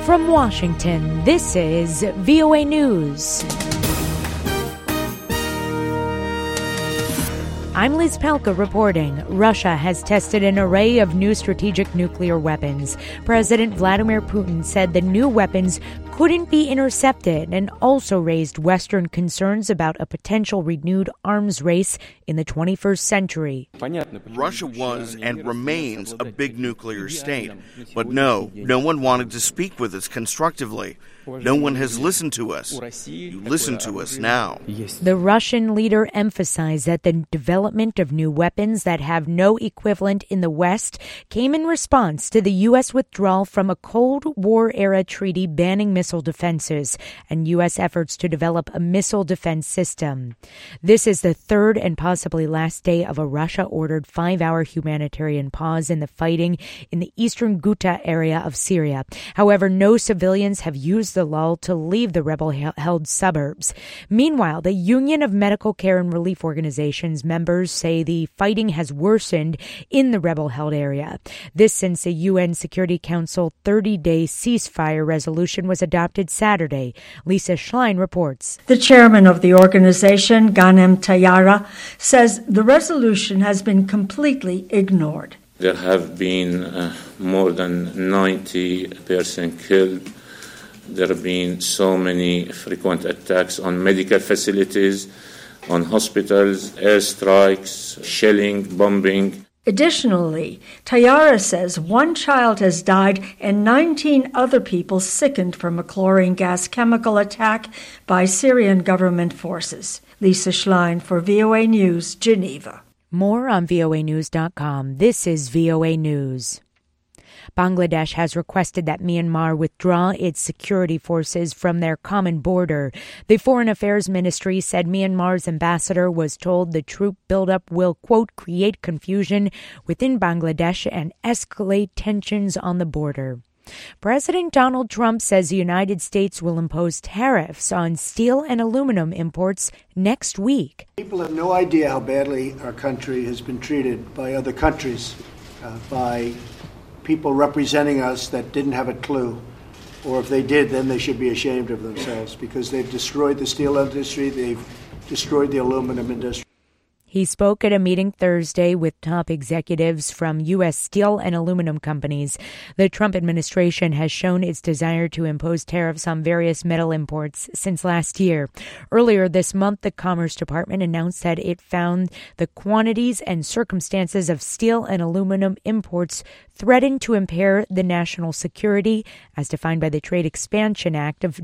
From Washington, this is VOA News. I'm Liz Palka reporting. Russia has tested an array of new strategic nuclear weapons. President Vladimir Putin said the new weapons couldn't be intercepted and also raised Western concerns about a potential renewed arms race in the 21st century. Russia was and remains a big nuclear state. But no one wanted to speak with us constructively. No one has listened to us. You listen to us now. The Russian leader emphasized that the development of new weapons that have no equivalent in the West came in response to the U.S. withdrawal from a Cold War-era treaty banning missile defenses and U.S. efforts to develop a missile defense system. This is the third and possibly last day of a Russia-ordered 5-hour humanitarian pause in the fighting in the eastern Ghouta area of Syria. However, no civilians have used the lull to leave the rebel-held suburbs. Meanwhile, the Union of Medical Care and Relief Organizations members say the fighting has worsened in the rebel-held area. This since the UN Security Council 30-day ceasefire resolution was adopted Saturday. Lisa Schlein reports. The chairman of the organization, Ghanem Tayyara, says the resolution has been completely ignored. There have been more than 90 persons killed. There have been so many frequent attacks on medical facilities, on hospitals, airstrikes, shelling, bombing. Additionally, Tayyara says one child has died and 19 other people sickened from a chlorine gas chemical attack by Syrian government forces. Lisa Schlein for VOA News, Geneva. More on voanews.com. This is VOA News. Bangladesh has requested that Myanmar withdraw its security forces from their common border. The Foreign Affairs Ministry said Myanmar's ambassador was told the troop buildup will, quote, create confusion within Bangladesh and escalate tensions on the border. President Donald Trump says the United States will impose tariffs on steel and aluminum imports next week. People have no idea how badly our country has been treated by other countries, by people representing us that didn't have a clue, or if they did, then they should be ashamed of themselves because they've destroyed the steel industry, they've destroyed the aluminum industry. He spoke at a meeting Thursday with top executives from U.S. steel and aluminum companies. The Trump administration has shown its desire to impose tariffs on various metal imports since last year. Earlier this month, the Commerce Department announced that it found the quantities and circumstances of steel and aluminum imports threatened to impair the national security as defined by the Trade Expansion Act of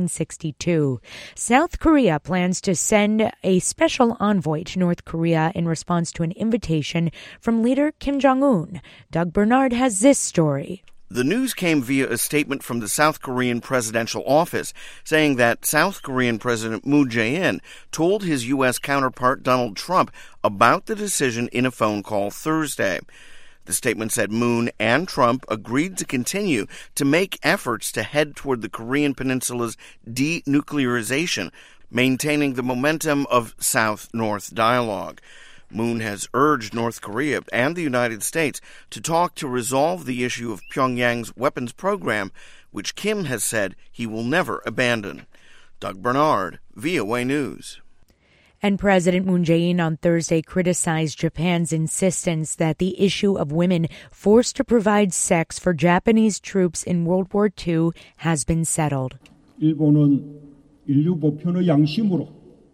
1962. South Korea plans to send a special envoy to North Korea in response to an invitation from leader Kim Jong-un. Doug Bernard has this story. The news came via a statement from the South Korean presidential office saying that South Korean President Moon Jae-in told his U.S. counterpart Donald Trump about the decision in a phone call Thursday. The statement said Moon and Trump agreed to continue to make efforts to head toward the Korean Peninsula's denuclearization, maintaining the momentum of South-North dialogue. Moon has urged North Korea and the United States to talk to resolve the issue of Pyongyang's weapons program, which Kim has said he will never abandon. Doug Bernard, VOA News. And President Moon Jae-in on Thursday criticized Japan's insistence that the issue of women forced to provide sex for Japanese troops in World War II has been settled. 일본은 인류 보편의 양심으로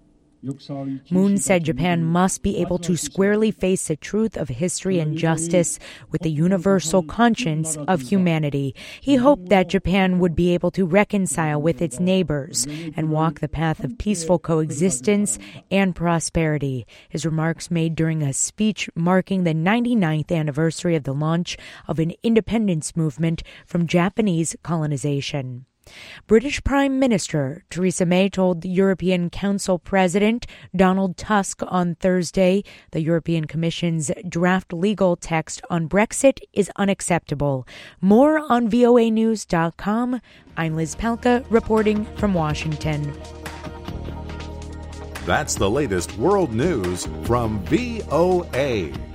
Moon said Japan must be able to squarely face the truth of history and justice with the universal conscience of humanity. He hoped that Japan would be able to reconcile with its neighbors and walk the path of peaceful coexistence and prosperity. His remarks made during a speech marking the 99th anniversary of the launch of an independence movement from Japanese colonization. British Prime Minister Theresa May told the European Council President Donald Tusk on Thursday the European Commission's draft legal text on Brexit is unacceptable. More on voanews.com. I'm Liz Palka reporting from Washington. That's the latest world news from VOA.